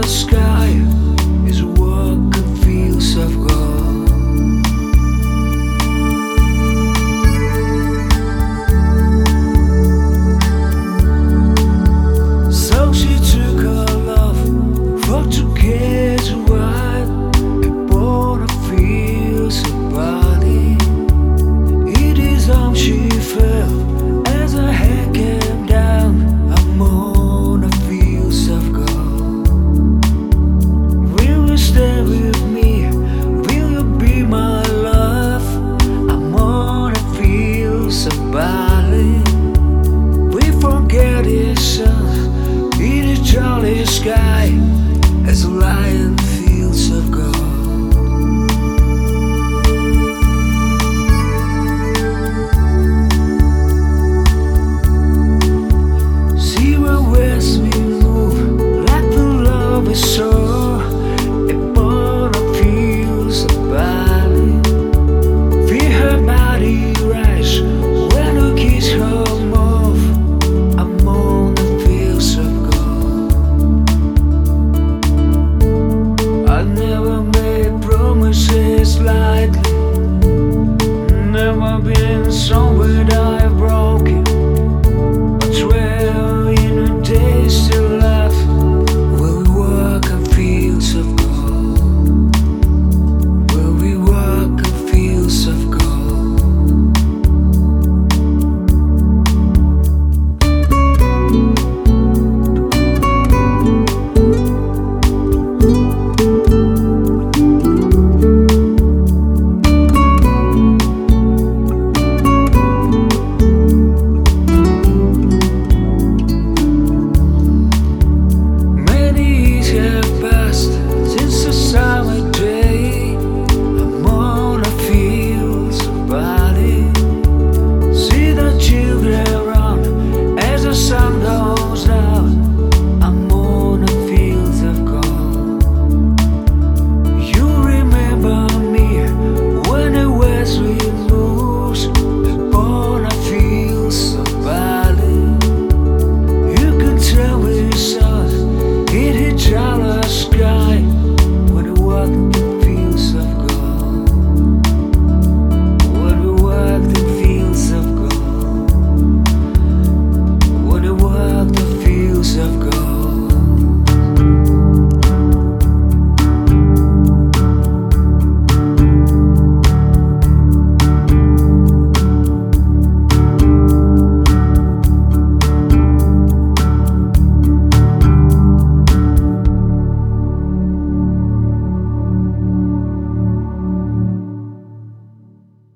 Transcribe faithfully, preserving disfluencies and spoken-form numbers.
sky is a work of fields of gold. So she took her love for to get right upon the fields of body. It is how she felt as her head came down among the fields of gold. Will you stay with me? Will you be my love? Among the fields of Bali, we forget the sun in the jolly sky as a lion